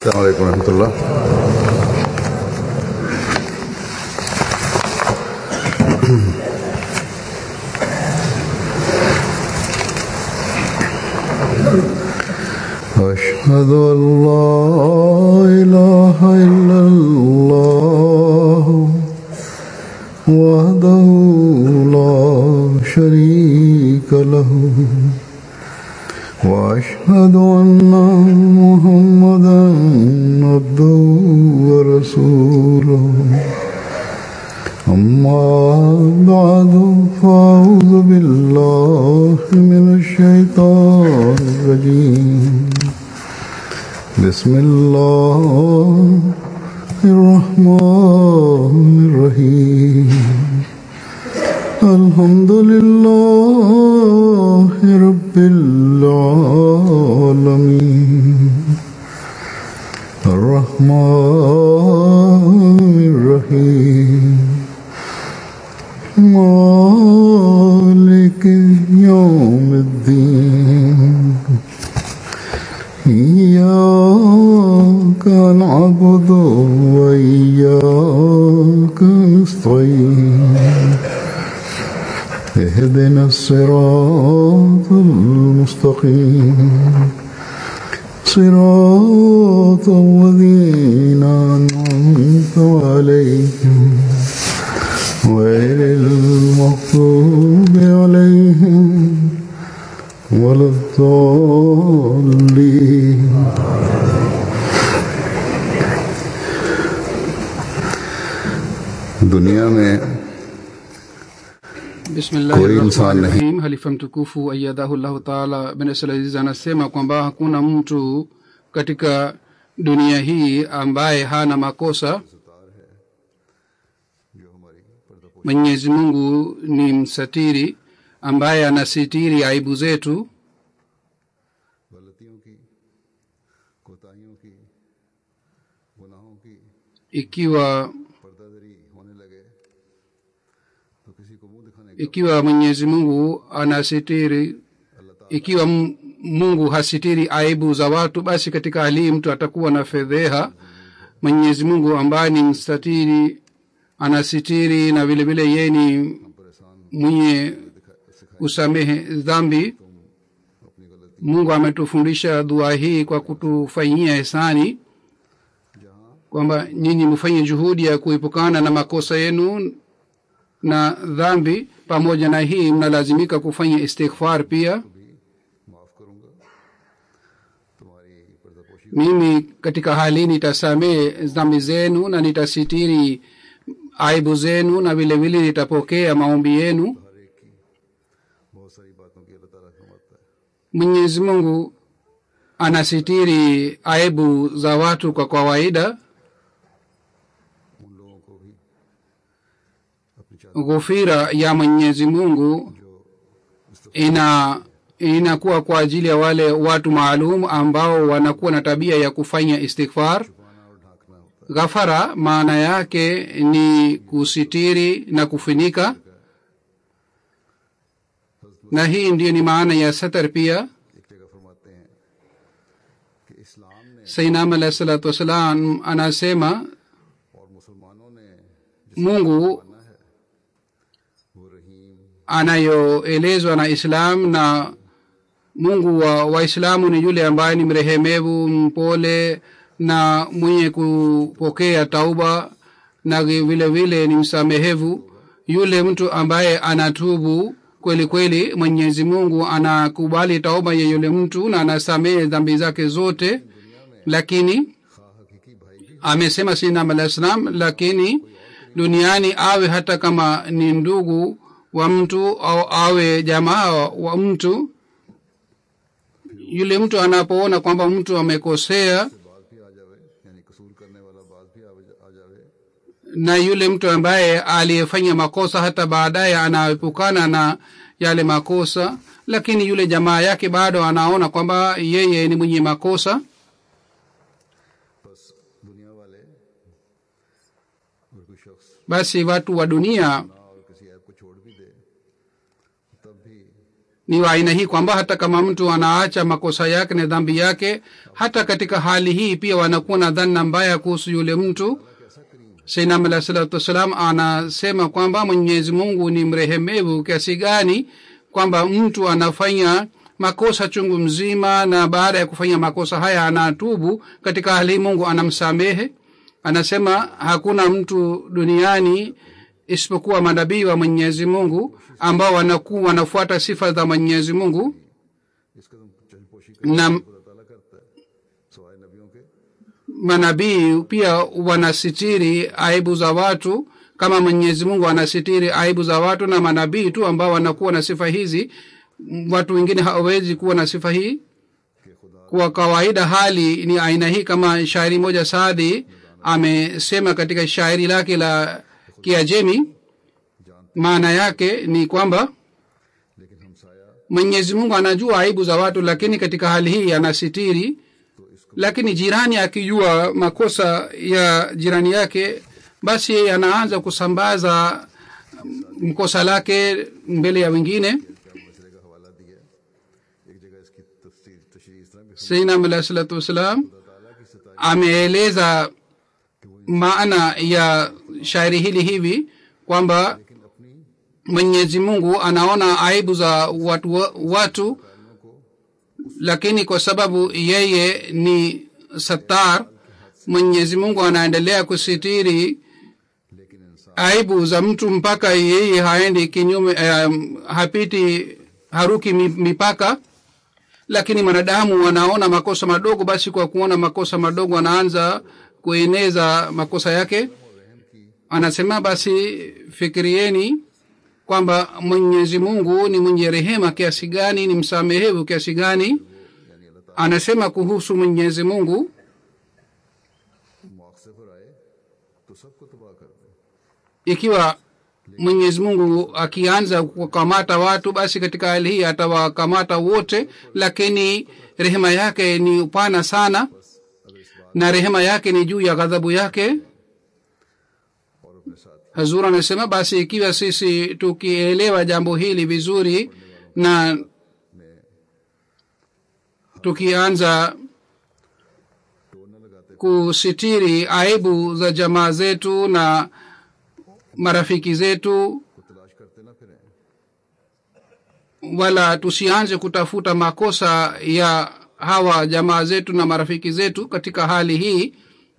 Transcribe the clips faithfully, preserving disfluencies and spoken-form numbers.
अस्सलाम वालेकुम रहमतुल्लाह। अशहदु अल्ला इलाहा इल्लल्लाह वहदहु ला शरीका लहु وأشهد أن محمدا عبده ورسوله أما بعد فأعوذ بالله من الشيطان الرجيم بسم الله الرحمن الرحيم الحمد لله رب العالمين الرحمن الرحيم مالك يوم الدين إياك نعبد وإياك نستعين اهدنا الصراط المستقيم صراط الذين أنعمت عليهم غير المغضوب عليهم ولا الضالين. दुनिया में Bismillahirrahmanirrahim. Halifa mtukufu ayyadahullahu ta'ala bin Aziz anasema kwamba hakuna mtu katika dunia hii ambaye hana makosa. Mwenyezi Mungu ni msatiri ambaye anasitiri aibu zetu. Ikiwa ikiwa Mwenyezi Mungu anasitiri, ikiwa Mungu hasitiri aibu za watu, basi katika hali mtu atakuwa na fedheha. Mwenyezi Mungu ambaye ni mstatiri anasitiri, na vile vile yeye ni mwenye kusamehe dhambi. Mungu ametufundisha dua hii kwa kutufanyia ihsani kwamba nyinyi mfanye juhudi ya kuepukana na makosa yenu na dhambi. Pamoja na hii mnalazimika kufanya istighfar pia. Mimi katika hali nitasamehe dhambi zenu na nitasitiri aibu zenu, na vile vile nitapokea maombi yenu. Mwenyezi Mungu anasitiri aibu za watu kwa kawaida. Ghufira ya Mwenyezi Mungu ina inakuwa kwa ajili ya wale watu maalum ambao wanakuwa na tabia ya kufanya istighfar. Ghafara maana yake ni kusitiri na kufunika, na hii ndiyo ni maana ya satar pia. Sayyidina alayhi salatu wasalam anasema Mungu anayoelezwa na Islam, na Mungu wa Waislamu ni yule ambaye ni mrehemevu, mpole na mwenye kupokea tauba, na vile vile ni msamehevu. Yule mtu ambaye anatubu kweli kweli, Mwenyezi Mungu anakubali tauba ya yule mtu na anasamehe dhambi zake zote. Lakini amesema Sayyidina alayhi salam, lakini duniani awe hata kama ni ndugu wa mtu au awe jamaa wa mtu, yule mtu anapoona kwamba mtu amekosea, na yule mtu ambaye aliyefanya makosa hata baadaye anaepukana na yale makosa, lakini yule jamaa yake bado anaona kwamba yeye ni mwenye makosa, basi watu wa dunia ni wa aina hii kwamba hata kama mtu anaacha makosa yake na dhambi yake, hata katika hali hii pia wanakuwa na dhana mbaya kuhusu yule mtu. Sayyidina alayhi salatu wasalam anasema kwamba Mwenyezi Mungu ni mrehemevu kiasi gani kwamba mtu anafanya makosa chungu mzima na baada ya kufanya makosa haya anatubu, katika hali Mungu anamsamehe. Anasema hakuna mtu duniani isipokuwa manabii wa Mwenyezi Mungu ambao wanakuwa wanafuata sifa za Mwenyezi Mungu, na manabii pia wanasitiri aibu za watu kama Mwenyezi Mungu anasitiri aibu za watu, na manabii tu ambao wanakuwa na sifa hizi. Watu wengine hawawezi kuwa na sifa hii. Kwa kawaida hali ni aina hii, kama shairi moja Saadi amesema katika shairi lake la Kiajemi. Maana yake ni kwamba Mwenyezi Mungu anajua aibu za watu, lakini katika hali hii anasitiri. Lakini jirani akijua makosa ya jirani yake, basi yeye anaanza kusambaza mkosa lake mbele ya wengine. Sayyidina alayhi salatu wasalam ameeleza maana ya shairi hili hivi kwamba Mwenyezi Mungu anaona aibu za watu, watu lakini kwa sababu yeye ni Sattar, Mwenyezi Mungu anaendelea kusitiri aibu za mtu mpaka yeye haendi kinyume, um, hapiti haruki mipaka. Lakini wanadamu wanaona makosa madogo, basi kwa kuona makosa madogo anaanza kueneza makosa yake. Anasema basi fikirieni kwamba Mwenyezi Mungu ni mwenye rehema kiasi gani, ni msamehevu kiasi gani. Anasema kuhusu Mwenyezi Mungu, ikiwa Mwenyezi Mungu akianza kukamata watu, basi katika hali hii atawakamata wote, lakini rehema yake ni upana sana na rehema yake ni juu ya ghadhabu yake. Hazur anasema basi ikiwa sisi tukielewa jambo hili vizuri na tukianza kusitiri aibu za jamaa zetu na marafiki zetu, wala tusianze kutafuta makosa ya hawa jamaa zetu na marafiki zetu, katika hali hii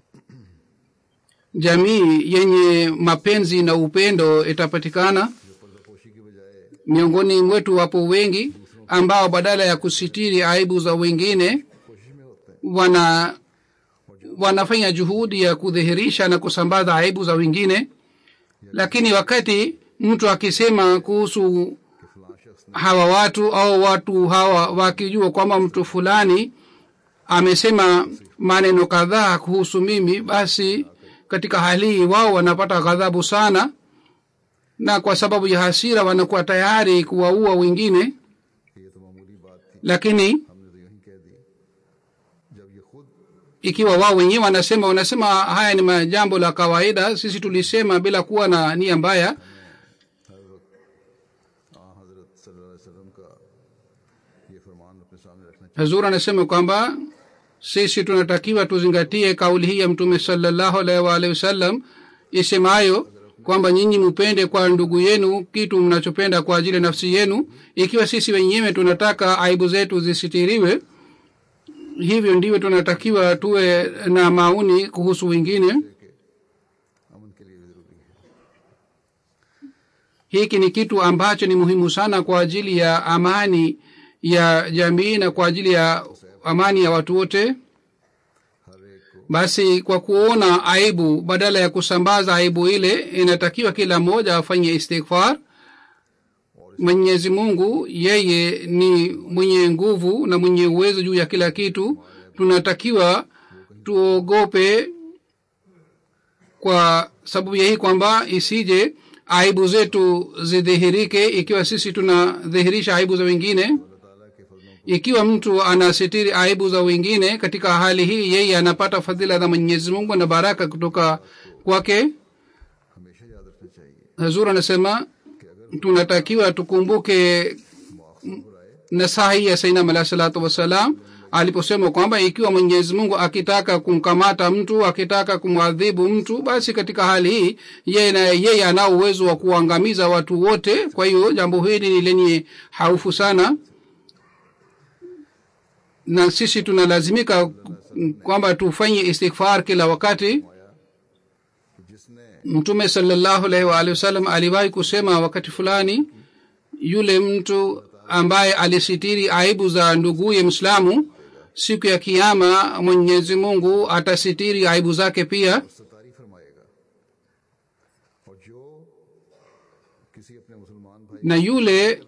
jamii yenye mapenzi na upendo itapatikana. Miongoni mwetu wapo wengi ambao badala ya kusitiri aibu za wengine wana wanafanya juhudi ya kudhihirisha na kusambaza aibu za wengine. Lakini wakati mtu akisema kuhusu hawa watu au watu hawa wakijua kwamba mtu fulani amesema maneno kadhaa kuhusu mimi, basi katika hali wao wanapata ghadhabu sana, na kwa sababu ya hasira wanakuwa tayari kuwaua wengine. Lakini ikiwa wao wenyewe wanasema wanasema haya ni majambo la kawaida, sisi tulisema bila kuwa na nia mbaya, Hazur anasema kwamba sisi tunatakiwa tuzingatie kauli hii ya Mtume sallallahu alaihi wa alihi wasallam isemayo kwamba nyinyi mpende kwa ndugu yenu kitu mnachopenda kwa ajili ya nafsi yenu. Ikiwa sisi wenyewe tunataka aibu zetu zisitiriwe, hivyo ndivyo tunatakiwa tuwe na maoni kuhusu wengine. Hiki ni kitu ambacho ni muhimu sana kwa ajili ya amani ya jamii na kwa ajili ya amani ya watu wote. Basi kwa kuona aibu, badala ya kusambaza aibu ile, inatakiwa kila mmoja afanye istighfar. Mwenyezi Mungu yeye ni mwenye nguvu na mwenye uwezo juu ya kila kitu. Tunatakiwa tuogope kwa sababu ya hii kwamba isije aibu zetu zidhihirike ikiwa sisi tunadhihirisha aibu za wengine. Ikiwa mtu anasitiri aibu za wengine, katika hali hii yeye anapata fadhila za Mwenyezi Mungu na baraka kutoka kwake. Hazur anasema tunatakiwa tukumbuke nasaha ya sayyidina alayhi salatu wasalam aliposema kwamba ikiwa Mwenyezi Mungu akitaka kumkamata mtu, akitaka kumwadhibu mtu, basi katika hali hii yeye na yeye ana uwezo wa kuangamiza watu wote. Kwa hiyo jambo hili ni lenye hofu sana, na sisi tunalazimika kwamba tufanye istighfar kila wakati. Mtume sallallahu alaihi wa alihi wasallam aliwahi kusema wakati fulani, yule mtu ambaye alisitiri aibu za nduguye Muislamu, siku ya kiyama Mwenyezi Mungu atasitiri aibu zake pia. Na yule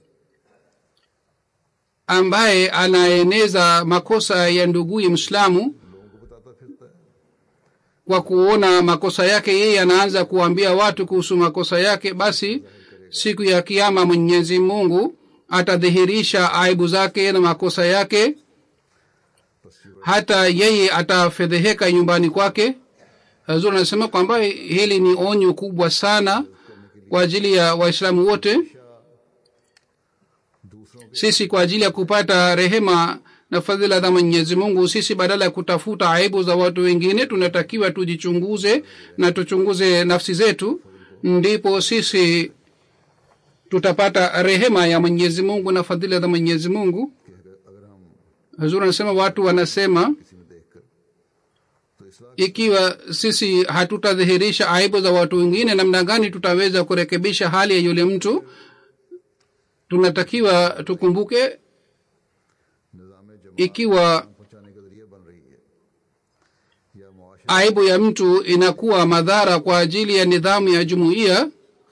ambaye anaeneza makosa ya nduguye Muislamu, kwa kuona makosa yake yeye anaanza kuambia watu kuhusu makosa yake, basi siku ya kiyama Mwenyezi Mungu atadhihirisha aibu zake na makosa yake, hata yeye atafedheheka nyumbani kwake. Hazur anasema kwamba hili ni onyo kubwa sana kwa ajili ya Waislamu wote. Sisi kwa ajili ya kupata rehema na fadhila za Mwenyezi Mungu, sisi badala ya kutafuta aibu za watu wengine, tunatakiwa tujichunguze na tuchunguze nafsi zetu, ndipo sisi tutapata rehema ya Mwenyezi Mungu na fadhila za Mwenyezi Mungu. Hazur anasema watu wanasema ikiwa sisi hatutadhihirisha aibu za watu wengine, namna gani tutaweza kurekebisha hali ya yule mtu? Tunatakiwa tukumbuke, ikiwa aibu ya mtu inakuwa madhara kwa ajili ya nidhamu ya jumuiya,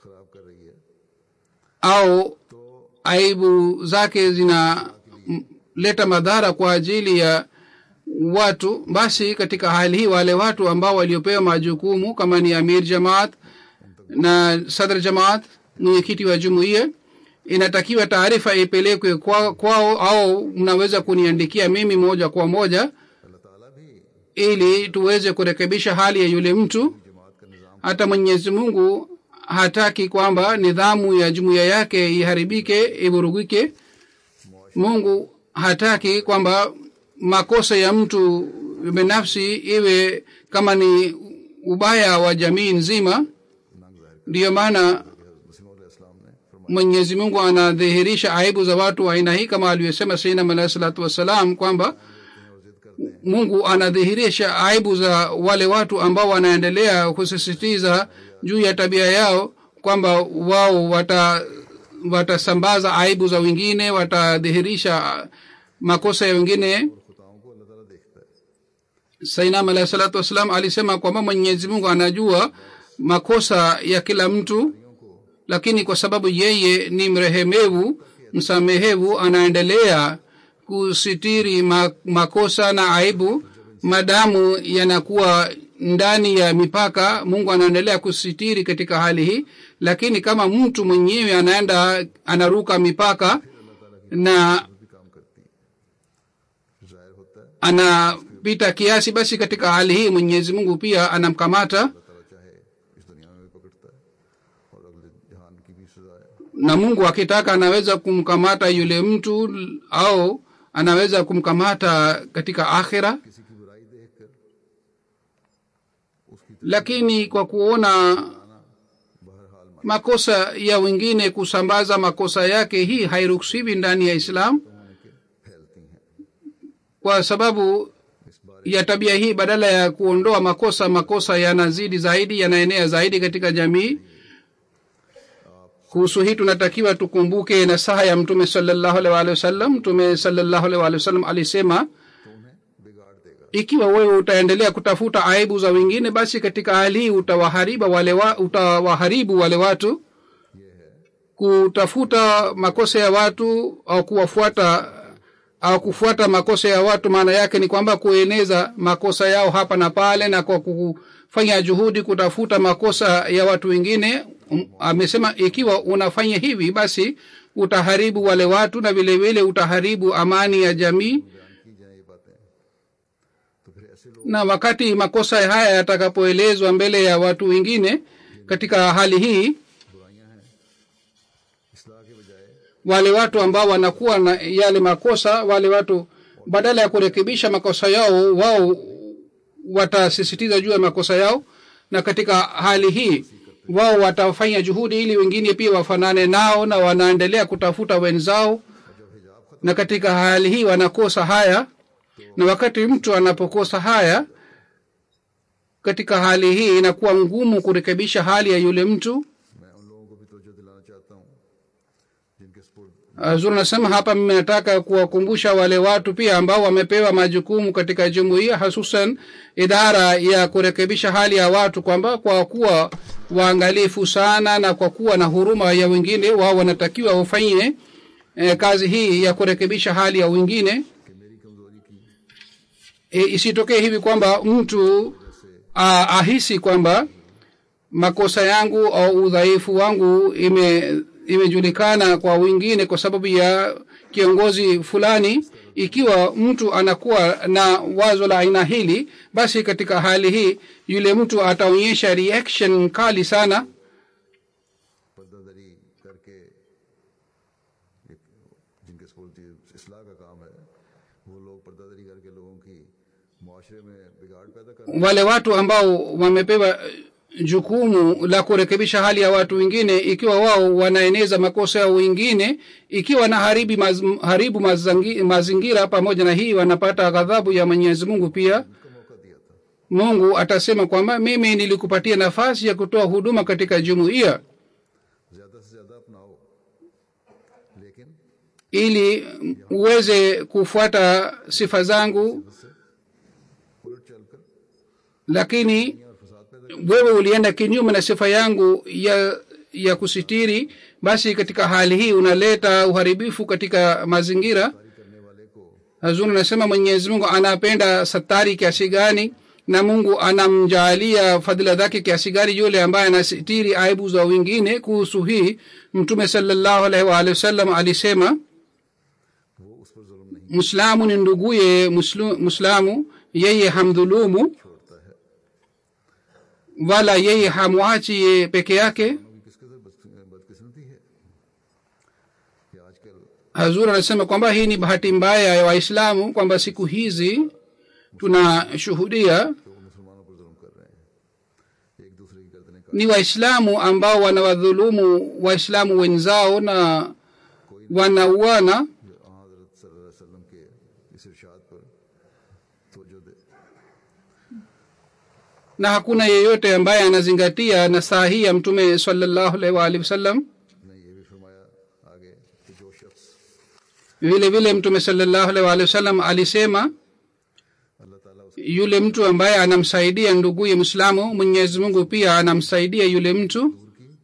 au aibu zake zinaleta madhara kwa ajili ya watu, basi katika hali hii wale watu ambao waliopewa majukumu kama ni amir jamaat na sadr jamaat, mwenyekiti wa jumuiya, inatakiwa taarifa ipelekwe kwao kwa, au mnaweza kuniandikia mimi moja kwa moja ili tuweze kurekebisha hali ya yule mtu. Hata Mwenyezi Mungu hataki kwamba nidhamu ya jumuiya yake iharibike, ivurugike. Mungu hataki kwamba makosa ya mtu binafsi iwe kama ni ubaya wa jamii nzima. Ndiyo maana Mwenyezi Mungu anadhihirisha aibu za watu wa aina hii, kama aliyosema Sayyidina alayhi salatu wasalam kwamba Mungu anadhihirisha aibu za wale watu ambao wanaendelea kusisitiza juu ya tabia yao kwamba wao wata watasambaza aibu za wengine, watadhihirisha makosa ya wengine. Sayyidina alayhi salatu wasalam alisema kwamba Mwenyezi Mungu anajua makosa ya kila mtu, lakini kwa sababu yeye ni mrehemevu, msamehevu, anaendelea kusitiri makosa na aibu madamu yanakuwa ndani ya mipaka. Mungu anaendelea kusitiri katika hali hii. Lakini kama mtu mwenyewe anaenda anaruka mipaka na anapita kiasi, basi katika hali hii Mwenyezi Mungu pia anamkamata, na Mungu akitaka anaweza kumkamata yule mtu au anaweza kumkamata katika akhira. Lakini kwa kuona makosa ya wengine, kusambaza makosa yake, hii hairuhusiwi ndani ya Islam. Kwa sababu ya tabia hii, badala ya kuondoa makosa, makosa yanazidi zaidi, yanaenea zaidi katika jamii. Kuhusu hii tunatakiwa tukumbuke nasaha ya Mtume sallallahu alaihi wasallam. Mtume sallallahu alaihi wasallam alisema, ikiwa wewe utaendelea kutafuta aibu za wengine, basi katika hali hii utawaharibu wale wa, utawaharibu wale watu. Kutafuta makosa ya watu au kuwafuata au kufuata makosa ya watu, maana yake ni kwamba kueneza makosa yao hapa na pale, na kwa kufanya juhudi kutafuta makosa ya watu wengine. Amesema ikiwa unafanya hivi, basi utaharibu wale watu na vile vile utaharibu amani ya jamii. Na wakati makosa haya yatakapoelezwa mbele ya watu wengine, katika hali hii wale watu ambao wanakuwa na yale makosa, wale watu badala ya kurekebisha makosa yao, wao watasisitiza juu ya makosa yao, na katika hali hii wao watafanya juhudi ili wengine pia wafanane nao, na wanaendelea kutafuta wenzao, na katika hali hii wanakosa haya. Na wakati mtu anapokosa haya, katika hali hii inakuwa ngumu kurekebisha hali ya yule mtu. Azuri nasema hapa, mimi nataka kuwakumbusha wale watu pia ambao wamepewa majukumu katika jumuiya, hususan idara ya kurekebisha hali ya watu, kwamba kwa kuwa waangalifu sana na kwa kuwa na huruma ya wengine, wao wanatakiwa wafanye eh, kazi hii ya kurekebisha hali ya wengine. E, isitokee hivi kwamba mtu ah, ahisi kwamba makosa yangu au udhaifu wangu ime imejulikana kwa wengine kwa sababu ya kiongozi fulani. Ikiwa mtu anakuwa na wazo la aina hili, basi katika hali hii yule mtu ataonyesha reaction kali sana. Wale watu ambao wamepewa jukumu la kurekebisha hali ya watu wengine, ikiwa wao wanaeneza makosa ya wengine, ikiwa na haribu maz, haribu mazangi, mazingira, pamoja na hii wanapata ghadhabu ya Mwenyezi Mungu pia. Mungu atasema kwamba mimi nilikupatia nafasi ya kutoa huduma katika jumuiya ili uweze kufuata sifa zangu, lakini wewe ulienda kinyume na sifa yangu ya ya kusitiri. Basi katika hali hii unaleta uharibifu katika mazingira. Hazuni nasema Mwenyezi Mungu anapenda satari kiasi gani, na Mungu anamjalia fadhila zake kiasi gani yule ambaye anasitiri aibu za wengine. Kuhusu hii Mtume sallallahu alaihi wa alihi wasallam alisema, Muislamu ni nduguye Muislamu, yeye hamdhulumu wala yeye hamwachi peke yake. Hazur anasema kwamba hii ni bahati mbaya ya Waislamu kwamba siku hizi tunashuhudia ni Waislamu ambao wanawadhulumu Waislamu wenzao na wanauana. Na hakuna yeyote ambaye anazingatia nasaha hii ya Mtume sallallahu alaihi wa alihi wasallam. Vile vile Mtume sallallahu alaihi wa alihi wasallam alisema, yule mtu ambaye anamsaidia nduguye Muislamu, Mwenyezi Mungu pia anamsaidia yule mtu,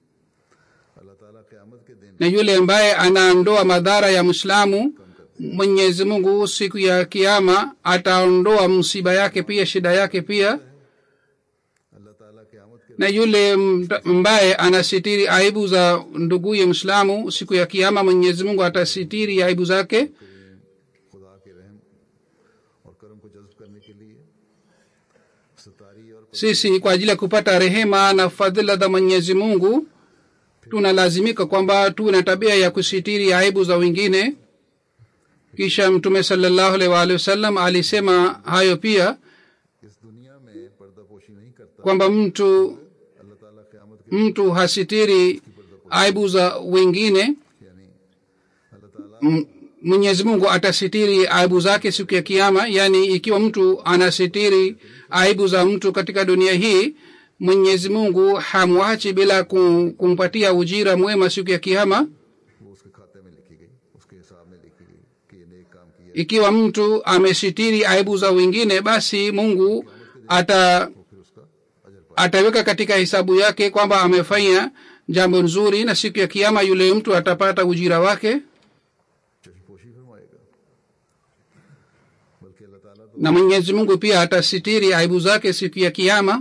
na yule ambaye anaondoa madhara ya Muislamu, Mwenyezi Mungu siku ya kiyama ataondoa msiba yake pia, shida yake pia. Na yule ambaye anasitiri aibu za nduguye Muislamu, siku ya kiyama Mwenyezi Mungu atasitiri aibu zake. Sisi kwa ajili ya kupata rehema na fadhila za Mwenyezi Mungu tunalazimika kwamba tuwe na tabia ya kusitiri aibu za wengine. Kisha Mtume sallallahu alaihi wa alihi wasallam alisema hayo pia, kwamba mtu mtu hasitiri aibu za wengine, Mwenyezi Mungu atasitiri aibu zake siku ya kiyama. Yani ikiwa mtu anasitiri aibu za mtu katika dunia hii, Mwenyezi Mungu hamwachi bila kumpatia ujira mwema siku ya kiyama. Ikiwa mtu amesitiri aibu za wengine, basi Mungu ata ataweka katika hisabu yake kwamba amefanya jambo nzuri, na siku ya kiyama yule mtu atapata ujira wake. Na Mwenyezi Mungu pia atasitiri aibu zake siku ya kiyama.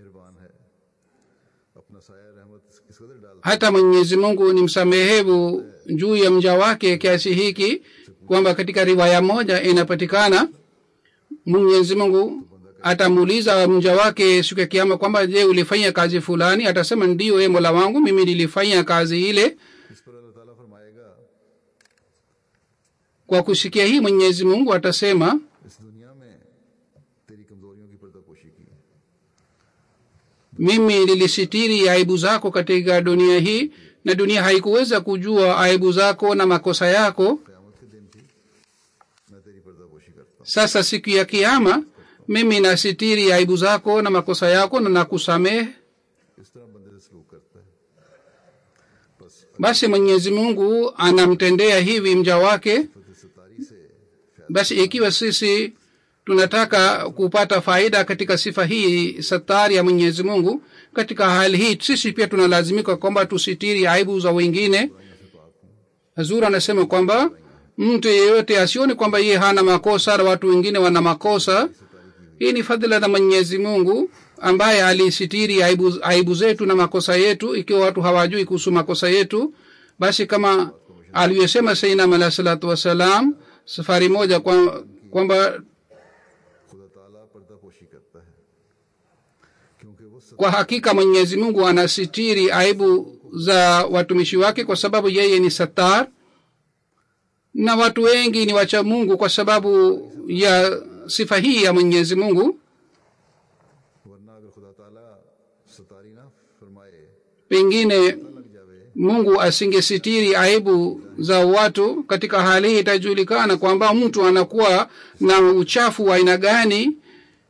Hata Mwenyezi Mungu ni msamehevu juu ya mja wake kiasi hiki kwamba katika riwaya moja inapatikana Mwenyezi Mungu atamuuliza mja wake siku ya kiyama kwamba je, ulifanya kazi fulani? Atasema ndio, e Mola wangu, mimi nilifanya kazi ile. kwa kusikia hii Mwenyezi Mungu atasema इस दुनिया में तेरी कमजोरियों की पर्दापोशी की, mimi nilisitiri aibu zako katika dunia hii na dunia haikuweza kujua aibu zako na makosa yako. क़यामत के दिन भी मैं तेरी पर्दापोशी करता हूँ. Sasa siku ya kiyama mimi nasitiri aibu zako na makosa yako na nakusamehe. इस तरह बंदे से सलूक करता है. बस Basi Mwenyezi Mungu anamtendea hivi mja wake. Sattari से Basi ikiwa sisi tunataka kupata faida katika sifa hii satari ya Mwenyezi Mungu, katika hali hii sisi pia tunalazimika kwamba tusitiri aibu za wengine. Hazur anasema kwamba mtu yeyote asione kwamba yeye hana makosa na watu wengine wana makosa. Hii ni fadhila ya Mwenyezi Mungu ambaye alisitiri aibu, aibu zetu na makosa yetu. Ikiwa watu hawajui kuhusu makosa yetu, basi kama aliyosema Sayyidina alayhi salatu wasalam safari moja kwa kwamba खुदा ताला पर्दापोशी करता है, क्योंकि वो सब kwa hakika Mwenyezi Mungu anasitiri aibu za watumishi wake kwa sababu yeye ni satar, na watu wengi ni wacha Mungu kwa sababu ya sifa hii ya Mwenyezi Mungu. वरना अगर खुदा ताला सतारी ना फरमाए Pengine लग जावे Mungu asingesitiri aibu za watu, katika hali hii itajulikana kwamba mtu anakuwa na uchafu wa aina gani.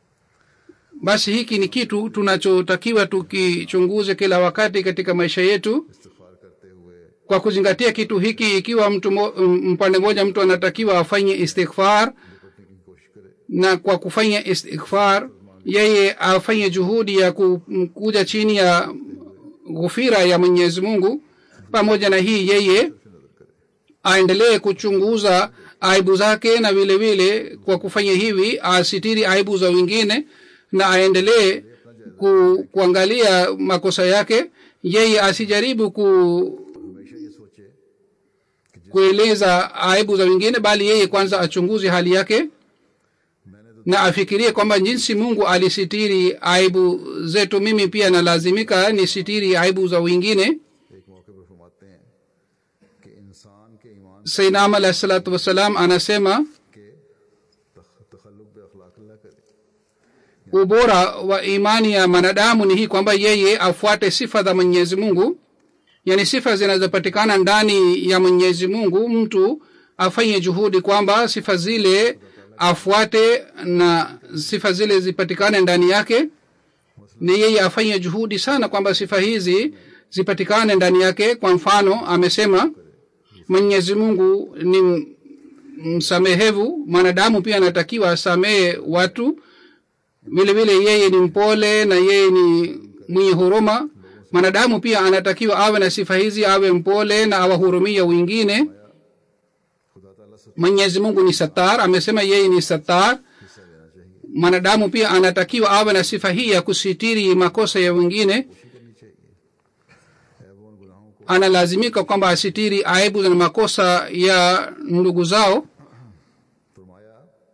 Basi hiki ni kitu tunachotakiwa tukichunguze kila wakati katika maisha yetu. इस्तिग़फ़ार करते हुए Kwa kuzingatia kitu hiki, ikiwa mtu mo, mpande moja mtu anatakiwa afanye istighfar, निपटने की कोशिश करे, na kwa kufanya istighfar yeye afanye juhudi ya ku, kuja chini ya ghufira ya Mwenyezi Mungu. Pamoja na hii yeye aendelee kuchunguza aibu zake, na vile vile kwa kufanya hivi asitiri aibu za wengine, na aendelee ku, kuangalia makosa yake. Yeye asijaribu ku हमेशा ये सोचे kueleza aibu za wengine, bali yeye kwanza achunguze hali yake मैंने तो na afikirie kwamba jinsi Mungu alisitiri aibu zetu, mimi pia nalazimika nisitiri aibu za wengine. एक मौके पर फरमाते हैं कि इंसान के ईमान Sayyidina alayhi salatu wasalam anasema के तख- तखल्लुक बे अखलाक़िल्लाह करे, ubora wa imani ya manadamu ni hii kwamba yeye afuate sifa za Mwenyezi Mungu, yani sifa zinazopatikana ndani ya Mwenyezi Mungu. Mtu afanye juhudi kwamba sifa zile afuate na sifa zile zipatikane ndani yake, ni yeye afanye juhudi sana kwamba sifa hizi zipatikane ndani yake. Kwa mfano amesema Mwenyezi Mungu ni msamehevu, mwanadamu pia anatakiwa asamehe watu. Vile vile yeye ni mpole na yeye ni mwenye huruma. Mwanadamu pia anatakiwa awe na sifa hizi, awe mpole na awahurumia wengine. खुदा ताला से Mwenyezi Mungu ni satar, amesema yeye ni satar. हिस्सा लेना चाहिए, Mwanadamu pia anatakiwa awe na sifa hii ya kusitiri makosa ya wengine. कोशिश करनी चाहिए, ऐबों और गुनाहों को Analazimika kwamba asitiri aibu na makosa ya ndugu zao. फरमाया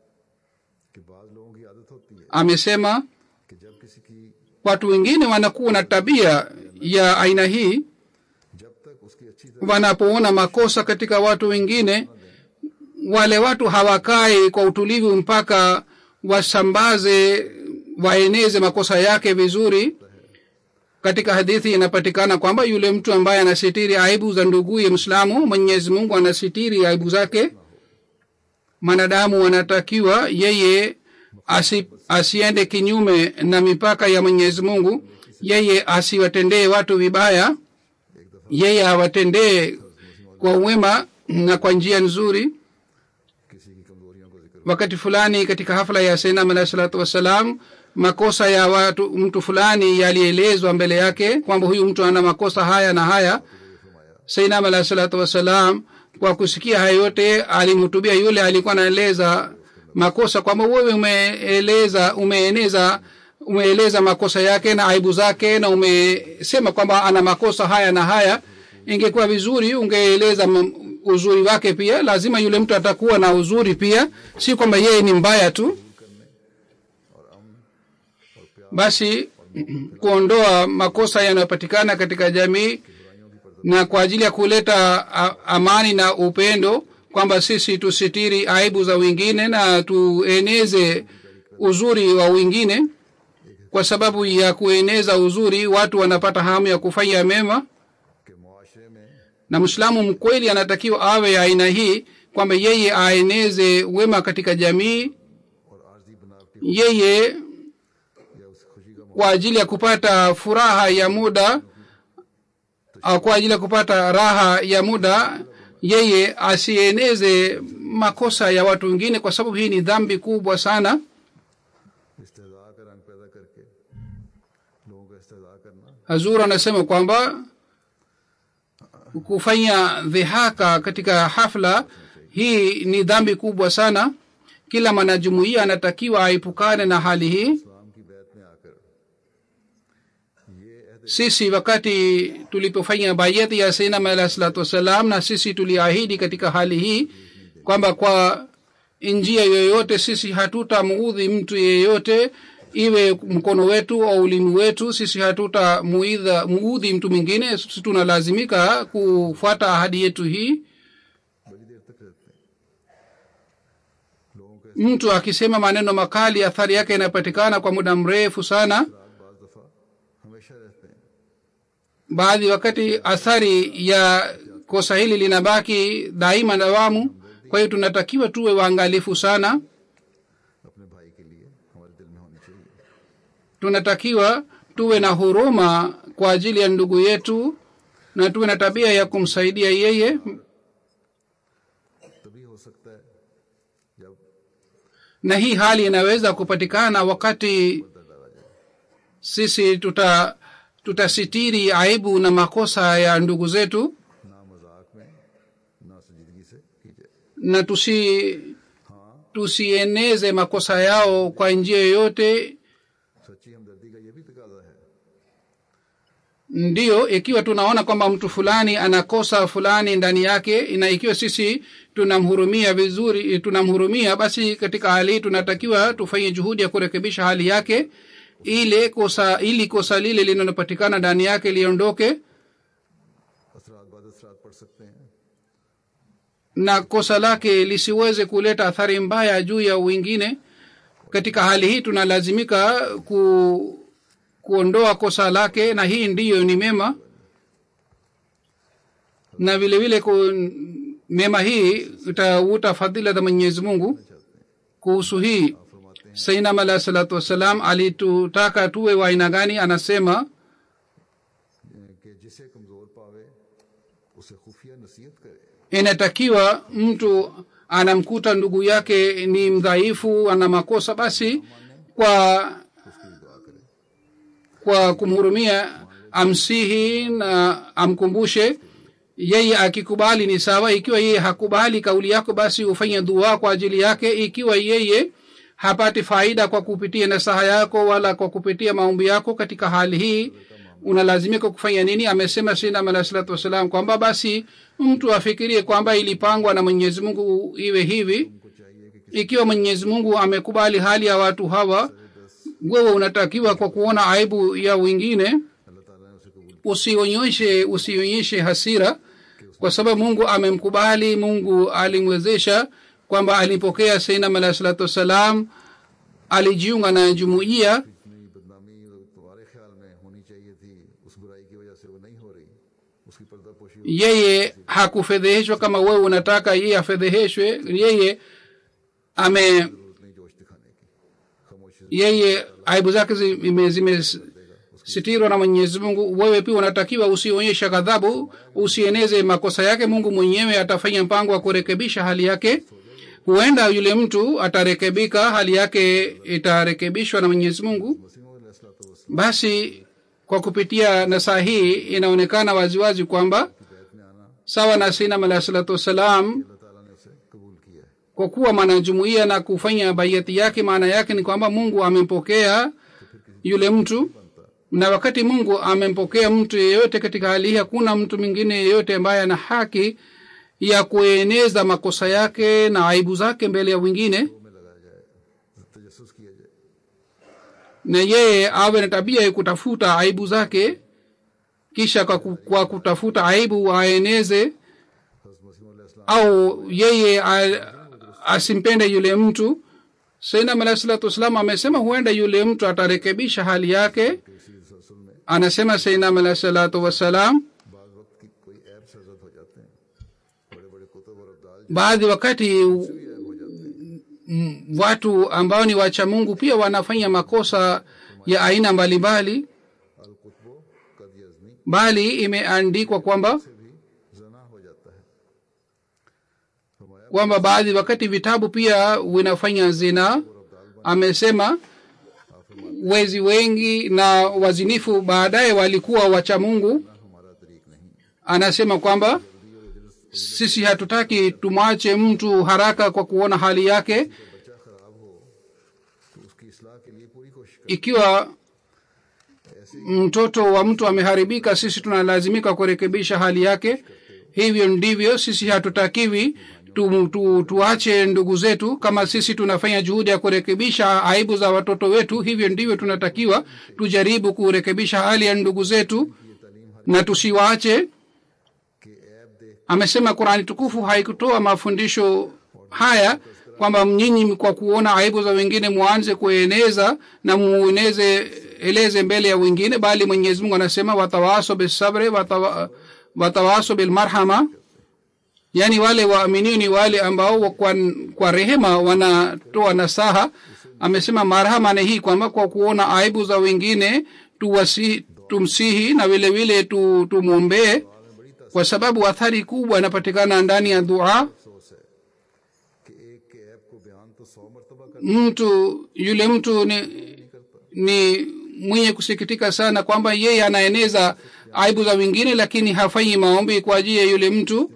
कि बाज़ लोगों की आदत होती है Amesema कि जब किसी की watu wengine wanakuwa na tabia ya aina hii, जब तक उसकी अच्छी तरह wanapoona makosa katika watu wengine, wale watu hawakai kwa utulivu mpaka wasambaze, waeneze makosa yake vizuri. Katika hadithi inapatikana kwamba yule mtu ambaye anasitiri aibu za nduguye Muislamu, Mwenyezi Mungu anasitiri aibu zake. Manadamu wanatakiwa yeye asi, asiende kinyume na mipaka ya Mwenyezi Mungu. Yeye asiwatendee watu vibaya, yeye awatendee kwa wema na kwa njia nzuri. किसी की कमजोरियों को जिक्र Wakati fulani katika hafla ya Sayyidina alayhi salatu wasalam, makosa ya watu mtu fulani yalielezwa mbele yake kwamba huyu mtu ana makosa haya na haya. Sayyidina alayhi salatu wasalam kwa kusikia hayo yote alimhutubia yule alikuwa anaeleza makosa kwamba wewe umeeleza umeeneza umeeleza makosa yake na aibu zake, na umesema kwamba ana makosa haya na haya. Ingekuwa vizuri ungeeleza uzuri wake pia. Lazima yule mtu atakuwa na uzuri pia, si kwamba yeye ni mbaya tu. Basi kuondoa makosa yanayopatikana katika jamii na kwa ajili ya kuleta amani na upendo, kwamba sisi tusitiri aibu za wengine na tueneze uzuri wa wengine. Kwa sababu ya kueneza uzuri watu wanapata hamu ya kufanya mema, na Muislamu mkweli anatakiwa awe aina hii kwamba yeye aeneze wema katika jamii. Yeye kwa ajili ya kupata furaha ya muda au kwa ajili ya kupata raha ya muda, yeye asieneze makosa ya watu wengine, kwa sababu hii ni dhambi kubwa sana. Hazur anasema kwamba kufanya dhihaka katika hafla hii ni dhambi kubwa sana. Kila mwanajumuiya anatakiwa aipukane na hali hii. Sisi wakati tulipofanya bayat ya Sayyidina alayhi salatu wasalam, na sisi tuliahidi katika hali hii kwamba kwa njia yoyote sisi hatutamuudhi mtu yeyote, iwe mkono wetu au ulimi wetu. Sisi hatutamuidha muudhi mtu mwingine. Sisi tunalazimika kufuata ahadi yetu hii. Mtu akisema maneno makali, athari yake inapatikana kwa muda mrefu sana. Baadhi wakati athari ya kosa hili linabaki daima na dawamu. Kwa hiyo tunatakiwa tuwe waangalifu sana. Tunatakiwa tuwe na huruma kwa ajili ya ndugu yetu na tuwe na tabia ya kumsaidia yeye. Na hii hali inaweza kupatikana wakati sisi tuta tutasitiri aibu na makosa ya ndugu zetu, na tusi tusieneze makosa yao kwa njia yoyote. Ndiyo, ikiwa tunaona kwamba mtu fulani anakosa fulani ndani yake, na ikiwa sisi tunamhurumia vizuri, tunamhurumia, basi katika hali hii tunatakiwa tufanye juhudi ya kurekebisha hali yake, ile kosa ili kosa lile linalopatikana ndani yake liondoke, na kosa lake lisiweze kuleta athari mbaya juu ya wengine. Katika hali hii tunalazimika ku kuondoa kosa lake, na hii ndiyo ni mema. Na vile vile mema hii itavuta fadhila za Mwenyezi Mungu. Kuhusu hii Sayyidina alayhi salatu wasalam alitutaka tuwe wa aina gani. Anasema inatakiwa mtu anamkuta ndugu yake ni mdhaifu, ana makosa, basi kwa kwa kumhurumia amsihi na amkumbushe. Yeye akikubali ni sawa, ikiwa yeye hakubali kauli yako, basi ufanye dua kwa ajili yake. Ikiwa yeye hapati faida kwa kupitia nasaha yako wala kwa kupitia maombi yako, katika hali hii unalazimika kufanya nini? Amesema Sayyidina alayhi salatu wasalam kwamba basi mtu afikirie kwamba ilipangwa na Mwenyezi Mungu iwe hivi. Ikiwa Mwenyezi Mungu amekubali hali ya watu hawa, wewe unatakiwa kwa kuona aibu ya wengine usionyeshe usionyeshe hasira, kwa sababu Mungu amemkubali. Mungu alimwezesha kwamba alipokea Sayyidina alayhi salatu wasalam, alijiunga na jumuiya. Yeye hakufedheheshwa kama wewe unataka yeye afedheheshwe. Yeye ame yeye aibu zake zimesitirwa na Mwenyezi Mungu. Wewe pia unatakiwa usionyeshe ghadhabu, usieneze makosa yake. Mungu mwenyewe atafanya mpango wa kurekebisha hali yake. Huenda yule mtu atarekebika, hali yake itarekebishwa na Mwenyezi Mungu. Basi kwa kupitia nasaha hii inaonekana waziwazi kwamba sawa na Sayyidina alayhi salatu wasalam, kwa kuwa mwanajumuiya na kufanya bayati yake, maana yake ni kwamba Mungu amempokea yule mtu. Na wakati Mungu amempokea mtu yeyote katika hali hii, hakuna mtu mwingine yeyote ambaye ana haki ya kueneza makosa yake na aibu zake mbele ya wengine. Na yeye awe na tabia ya kutafuta aibu zake, kisha kwa, kwa kutafuta aibu aeneze au yeye asimpende yule mtu. Sayyidina alayhi salatu wasalam amesema huenda yule mtu atarekebisha hali yake. Anasema Sayyidina alayhi salatu wasalam, baadhi wakati watu ambao ni wacha Mungu pia wanafanya makosa ya aina mbalimbali, bali imeandikwa kwamba kwamba baadhi wakati vitabu pia vinafanya zina. Amesema wezi wengi na wazinifu baadaye walikuwa wacha Mungu. Anasema kwamba sisi hatutaki tumwache mtu haraka kwa kuona hali yake. Ikiwa mtoto wa mtu ameharibika, sisi tunalazimika kurekebisha hali yake. Hivyo ndivyo sisi hatutakiwi tu, tu, tuache ndugu zetu. Kama sisi tunafanya juhudi ya kurekebisha aibu za watoto wetu, hivyo ndivyo tunatakiwa tujaribu kurekebisha hali ya ndugu zetu na tusiwaache. Amesema Qur'ani tukufu haikutoa mafundisho haya kwamba nyinyi kwa kuona aibu za wengine muanze kueneza na mueneze eleze mbele ya wengine, bali Mwenyezi Mungu anasema watawaso bisabri watawa, watawaso bilmarhama, yani wale waamini ni wale ambao kwa, kwa rehema wanatoa nasaha. Amesema marhama ni hii kwamba kwa kuona aibu za wengine tuwasi tumsihi na vile vile tu tumuombee, kwa sababu athari kubwa inapatikana ndani ya dua. Mtu yule mtu ni, ni mwenye kusikitika sana kwamba yeye anaeneza aibu za wengine lakini hafanyi maombi kwa ajili ya yule mtu.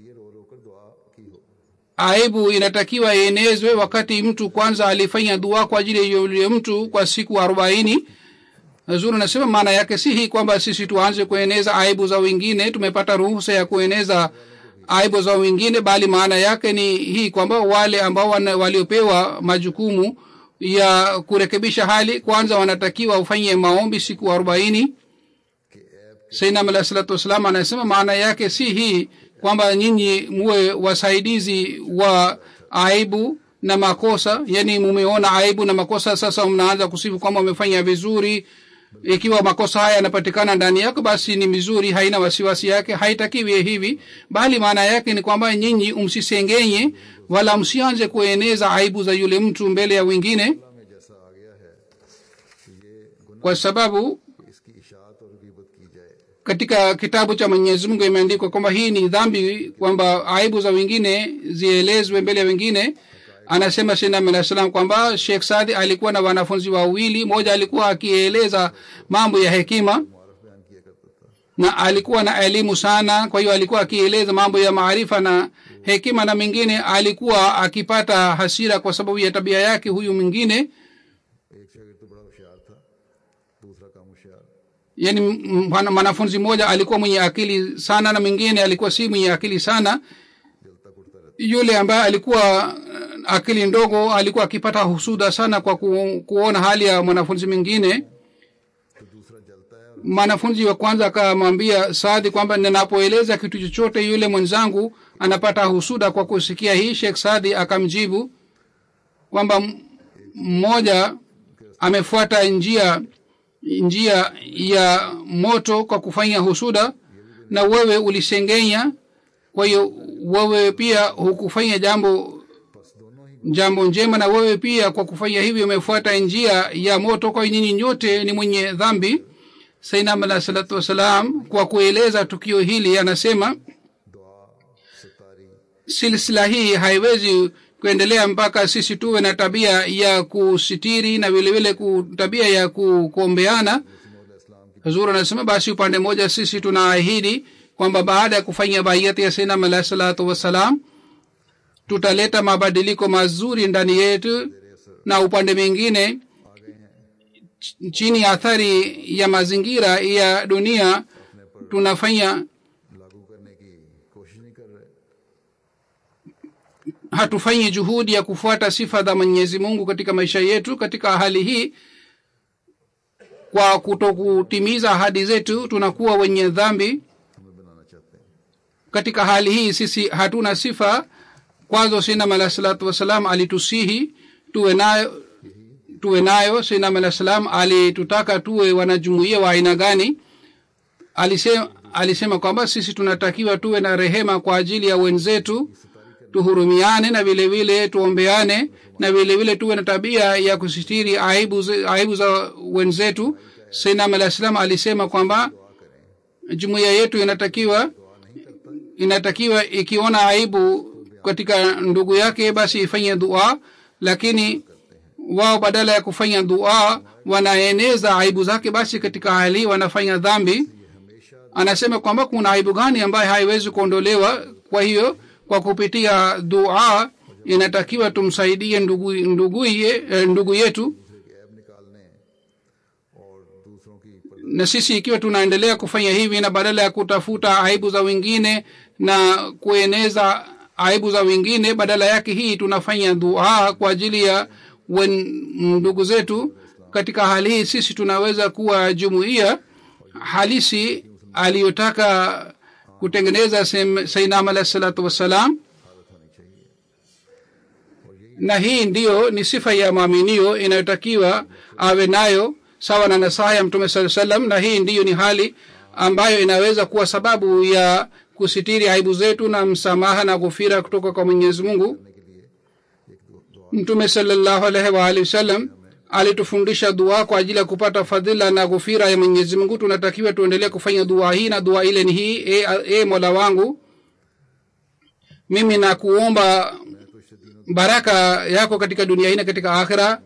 Aibu inatakiwa ienezwe wakati mtu kwanza alifanya dua kwa ajili ya yule mtu kwa siku arobaini. Zuri nasema maana yake si hii kwamba sisi tuanze kueneza aibu za wengine, tumepata ruhusa ya kueneza aibu za wengine, bali maana yake ni hii kwamba wale ambao waliopewa majukumu ya kurekebisha hali kwanza wanatakiwa ufanye maombi siku arobaini. Sayyidina alayhi salatu wasallam anasema maana yake si hii kwamba nyinyi muwe wasaidizi wa aibu na makosa, yani mumeona aibu na makosa sasa mnaanza kusifu kwamba umefanya vizuri. Ikiwa makosa haya yanapatikana ndani yako basi ni mizuri, haina wasiwasi yake, haitakiwi hivi, bali maana yake ni kwamba nyinyi umsisengenye wala msianze kueneza aibu za yule mtu mbele ya wengine, kwa sababu katika kitabu cha Mwenyezi Mungu imeandikwa kwamba hii ni dhambi kwamba aibu za wengine zielezwe mbele ya wengine. Anasema Sayyidina Alayhi Salam kwamba Sheikh Saadi alikuwa na wanafunzi wawili, mmoja alikuwa akieleza mambo ya hekima na alikuwa na elimu sana, kwa hiyo alikuwa akieleza mambo ya maarifa na hekima, na mwingine alikuwa akipata hasira kwa sababu ya tabia yake huyu mwingine. Yani mwanafunzi mmoja alikuwa mwenye akili sana na mwingine alikuwa si mwenye akili sana. Yule ambaye alikuwa akili ndogo alikuwa akipata husuda sana kwa ku, kuona hali ya mwanafunzi mwingine. Mwanafunzi wa kwanza akamwambia Saadi kwamba ninapoeleza kitu chochote yule mwenzangu anapata husuda kwa kusikia hii. Sheikh Saadi akamjibu kwamba mmoja amefuata njia njia ya moto kwa kufanya husuda na wewe ulisengenya, kwa hiyo wewe pia hukufanya jambo jambo njema, na wewe pia kwa kufanya hivyo umefuata njia ya moto, kwa nyinyi nyote ni mwenye dhambi. Sayyidina Alayhi salatu wasalam kwa kueleza tukio hili anasema silsila hii haiwezi kuendelea mpaka sisi tuwe na tabia ya kusitiri na vile vile tabia ya ku, kuombeana. Hazur anasema basi upande moja sisi tunaahidi kwamba baada ya kufanya bayati ya Sayyidina Alayhi salatu wasalam tutaleta mabadiliko mazuri ndani yetu, na upande mwingine chini ya athari ya mazingira ya dunia tunafanya hatufanyi juhudi ya kufuata sifa za Mwenyezi Mungu katika maisha yetu. Katika hali hii, kwa kutokutimiza ahadi zetu tunakuwa wenye dhambi. katika hali hii sisi hatuna sifa. Kwanza Sayyidina alayhi salatu wasalam alitusihi tuwe nayo tuwe nayo Sayyidina alayhi salam alitutaka tuwe wanajumuiya wa aina gani. Alisema alisema kwamba sisi tunatakiwa tuwe na rehema kwa ajili ya wenzetu, tuhurumiane na vile vile tuombeane, na vile vile tuwe na tabia ya kusitiri aibu aibu za wenzetu. Sayyidina alayhi salam alisema kwamba jumuiya yetu inatakiwa inatakiwa ikiona aibu katika ndugu yake basi ifanye dua, lakini wao badala ya kufanya dua wanaeneza aibu zake, basi katika hali wanafanya dhambi. Anasema kwamba kuna aibu gani ambayo haiwezi kuondolewa. Kwa hiyo kwa kupitia dua inatakiwa tumsaidie ndugu ndugu, ye, ndugu yetu. Na sisi ikiwa tunaendelea kufanya hivi na badala ya kutafuta aibu za wengine na kueneza aibu za wengine, badala yake hii tunafanya dua kwa ajili ya ndugu zetu, katika hali hii sisi tunaweza kuwa jumuiya halisi aliyotaka kutengeneza Sayyidina alayhi salatu wasalam. Na hii ndiyo ni sifa ya maaminio inayotakiwa awe nayo, sawa na nasaha ya Mtume sallallahu alayhi wasallam. Na hii ndiyo ni hali ambayo inaweza kuwa sababu ya kusitiri aibu zetu na msamaha na ghufira kutoka kwa Mwenyezi Mungu. Mtume sallallahu alayhi wa alihi wasallam alitufundisha dua kwa ajili ya kupata fadhila na ghufira ya Mwenyezi Mungu. Tunatakiwa tuendelee kufanya dua hii, na dua ile ni hii: e, e Mola wangu, mimi nakuomba baraka yako katika dunia hii na katika akhera.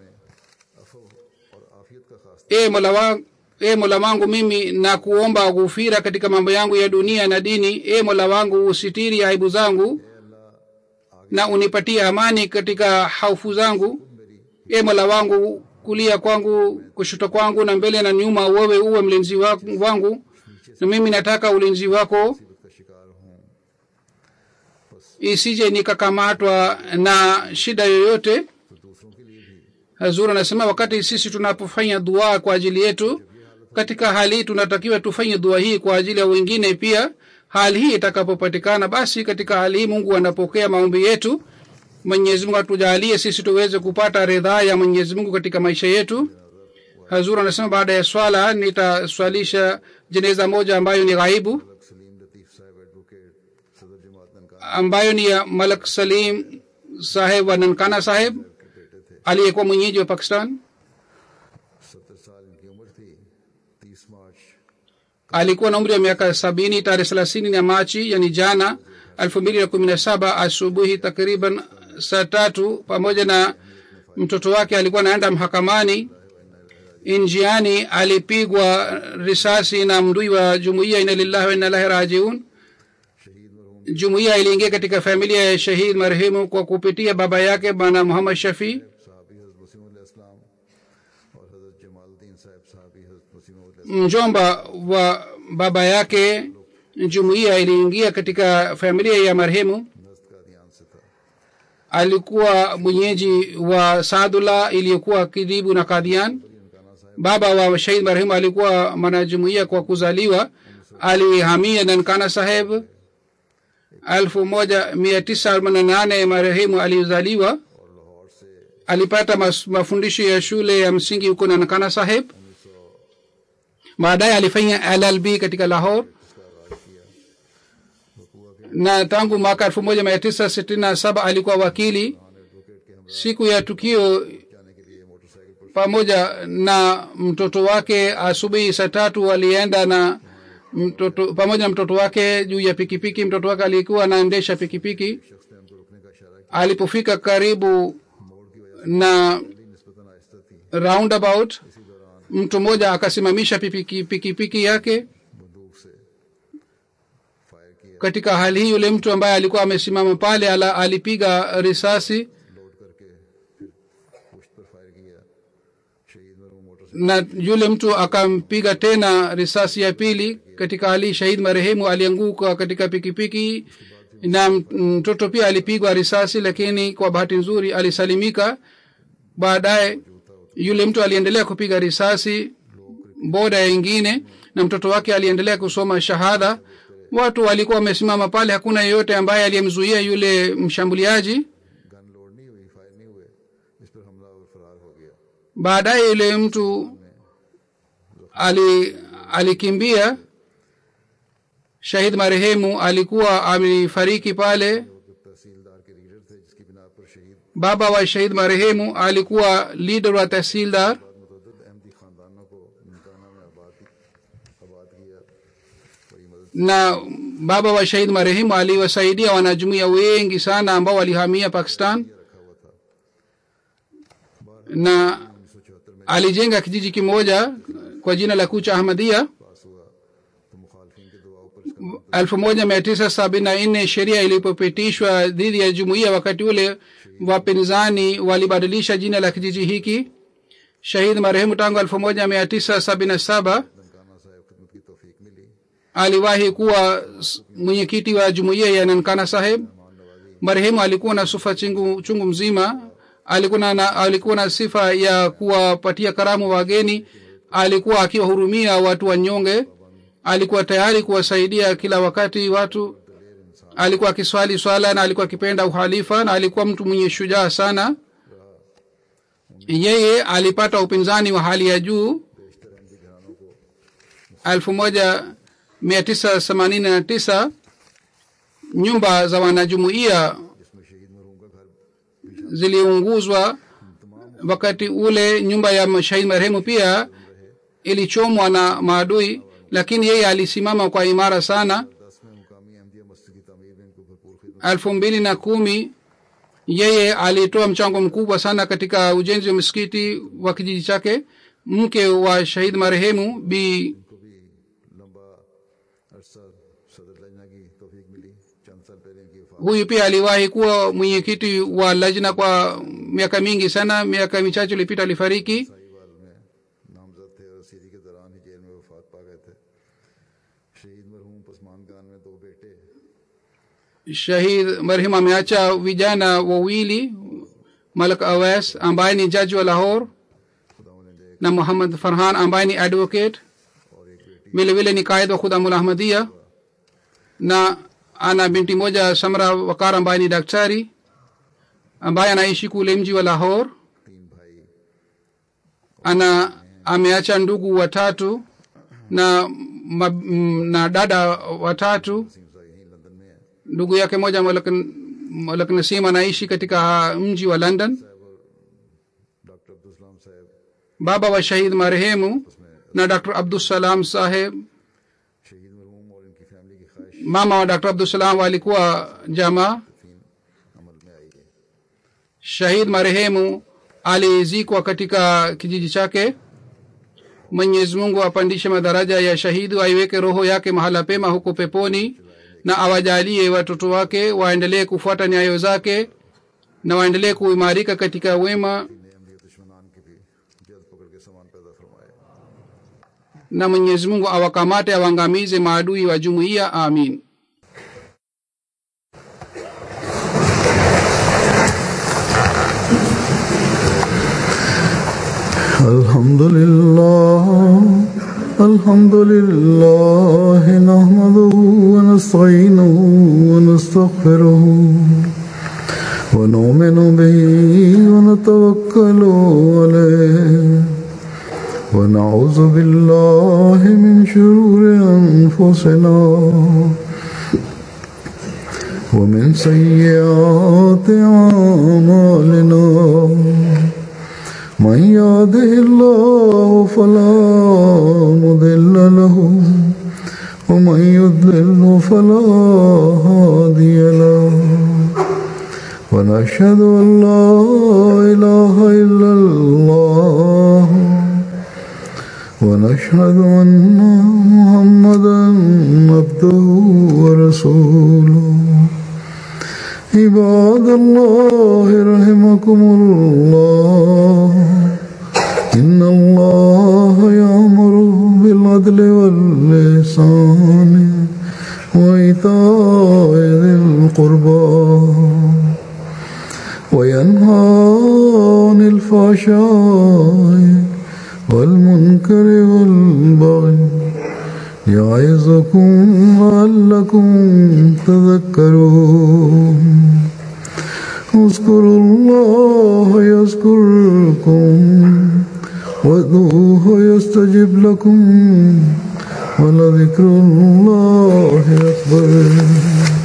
E Mola wangu E Mola wangu, mimi nakuomba ghufira katika mambo yangu ya dunia na dini. E Mola wangu, usitiri aibu zangu na unipatie amani katika hofu zangu. E Mola wangu, kulia kwangu, kushoto kwangu na mbele na nyuma, wewe uwe mlinzi wangu, na mimi nataka ulinzi wako, isije nikakamatwa na shida yoyote. Hazur anasema wakati sisi tunapofanya dua kwa ajili yetu, katika hali tunatakiwa tufanye dua hii kwa ajili ya wengine pia. Hali hii itakapopatikana, basi katika hali hii Mungu anapokea maombi yetu. Mwenyezi Mungu atujalie sisi tuweze kupata ridhaa ya Mwenyezi Mungu katika maisha yetu. Hazur anasema baada ya swala nitaswalisha jeneza moja ambayo ni ghaibu, ambayo ni ya Malak Salim Saheb wa Nankana Saheb aliyekuwa mwenyeji wa Pakistan. Alikuwa na umri wa miaka sabini. Tarehe thelathini ya Machi, yani jana elfu mbili kumi na saba asubuhi takriban saa tatu, pamoja na mtoto wake alikuwa anaenda mahakamani. Njiani alipigwa risasi na mdui wa jumuiya. Inna lillahi wa inna ilaihi rajiun. Jumuiya iliingia katika familia ya shahid marehemu kwa kupitia baba yake bwana Muhammad Shafi. Mjomba wa baba yake, jumuiya iliingia katika familia ya marehemu. Alikuwa mwenyeji wa Saadullah iliyokuwa karibu na Qadian. Baba wa shahid marehemu alikuwa mwanajumuiya kwa kuzaliwa. Alihamia Nankana Saheb. elfu moja mia tisa arobaini na nane marehemu alizaliwa. Alipata mafundisho ya shule ya msingi huko Nankana Saheb. Baadaye alifanya L L B katika Lahore, na tangu mwaka elfu moja mia tisa sitini na saba alikuwa wakili. Siku ya tukio, pamoja na mtoto wake, asubuhi saa tatu walienda na mtoto pamoja na mtoto wake juu ya pikipiki. Mtoto wake alikuwa anaendesha pikipiki. Alipofika karibu na roundabout, mtu mmoja akasimamisha pikipiki pikipiki yake. Katika hali hii yule mtu ambaye alikuwa amesimama pale ala, alipiga risasi, na yule mtu akampiga tena risasi ya pili. Katika hali shahid marehemu alianguka katika pikipiki, na mtoto pia alipigwa risasi, lakini kwa bahati nzuri alisalimika. Baadaye yule mtu aliendelea kupiga risasi boda nyingine, na mtoto wake aliendelea kusoma shahada. watu walikuwa wamesimama pale, hakuna yeyote ambaye aliyemzuia yule mshambuliaji. Gun load नहीं हुई, फायर नहीं हुए, इस पर हमलावर फरार हो गया. baadaye yule mtu ali alikimbia. Shahid marehemu alikuwa amefariki pale. तहसीलदार के लीडर थे जिसकी बिना पर शहीद baba wa shahid marehemu alikuwa leader wa tahsildar. मुतअद्दिद अहमदी खानदानों को ननकाना में आबाद आबाद किया. बड़ी मदद na baba wa shahid marehemu aliwasaidia wanajumuiya wengi sana ambao walihamia Pakistan, रखा हुआ था. na उन्नीस सौ चौहत्तर में alijenga kijiji kimoja kwa jina la Kucha Ahmadiyya. पास हुआ तो मुखालफिन के दबाव पर इसका elfu moja mia tisa sabini na nne sheria ilipopitishwa dhidi ya jumuiya, wakati ule wapinzani walibadilisha jina la kijiji hiki. Shahid marehemu tangu elfu moja mia tisa sabini na saba Nankana साहब खिदमत की तौफीक मिली. aliwahi kuwa mwenyekiti wa jumuiya ya Nankana Saheb. Marehemu alikuwa na sifa chungu, chungu mzima. Alikuwa na, alikuwa na sifa ya kuwapatia karamu wageni. Alikuwa akiwahurumia watu wanyonge. Alikuwa tayari kuwasaidia kila wakati watu. Alikuwa akiswali swala na alikuwa akipenda uhalifa, na alikuwa mtu mwenye shujaa sana. Yeye alipata upinzani wa hali ya juu. elfu moja mia tisa themanini na tisa nyumba za wanajumuiya जिसमें शहीद मरहूम का घर ziliunguzwa. Wakati ule nyumba ya shahid marehemu pia ilichomwa na maadui, lakini yeye alisimama kwa imara sana. दस में मुकामी अहमदिया मस्जिद की तमीर में इनको भरपूर खिदमत elfu mbili na kumi yeye alitoa mchango mkubwa sana katika ujenzi wa msikiti wa kijiji chake. Mke wa shahid marehemu Bi को भी लंबा अरसा सदर लजना की तौफीक मिली. चंद साल पहले इनकी वफात huyu pia aliwahi kuwa mwenyekiti wa lajna kwa miaka mingi sana. Miaka michache iliyopita alifariki. Sahiwal में नामजद थे और सीरी के दौरान ही जेल में वफात पा गए थे. शहीद मरहूम पसमान खान में दो बेटे Shahid marehemu ameacha vijana wawili, Malik Awais ambaye ni jaji wa Lahore खुदावंद ने देख na Muhammad Farhan ambaye ni advocate, और एक बेटी vile vile ni kaid wa Khudamul Ahmadiyya, na ana binti moja Samra Wakar ambaye ni daktari ambaye anaishi kule mji wa Lahore. तीन भाई Ana ameacha ndugu watatu na ma, na dada watatu. Simsa यहीं लंदन में है. Ndugu yake moja Malik Malik Nasim anaishi katika mji wa London. साहब और डॉक्टर अब्दुल सलाम साहब Baba wa shahid marehemu na Dr. Abdul Salam Saheb, शहीद मरहूम और इनकी फैमिली की ख्वाहिश mama wa Dr. Abdul Salam walikuwa jamaa. अमल में आई है. Shahid marehemu alizikwa katika kijiji chake. Mwenyezi Mungu apandishe madaraja ya shahidi, aiweke roho yake mahala pema huko peponi, na awajalie watoto wake waendelee kufuata nyayo zake na waendelee kuimarika katika wema, ने अहमदिया दुश्मनान की भी जल्द पकड़ के सामान पैदा फरमाए. na Mwenyezi Mungu awakamate awangamize maadui wa jumuiya. Amin. الحمد لله الحمد لله نحمده ونستعينه ونستغفره ونؤمن به ونتوكل عليه ونعوذ بالله من شرور أنفسنا ومن سيئات أعمالنا. من يهده الله فلا مضل له ومن يضلل فلا هادي له. ونشهد أن لا إله إلا الله ونشهد أن محمدا عبده ورسوله. عباد الله رحمكم الله إن الله يأمر بالعدل والإحسان وإيتاء ذي القربى وينهى عن الفحشاء والمنكر والبغي يعظكم لعلكم تذكرون اذكروا الله يذكركم وادعوه يستجب لكم ولذكر الله أكبر.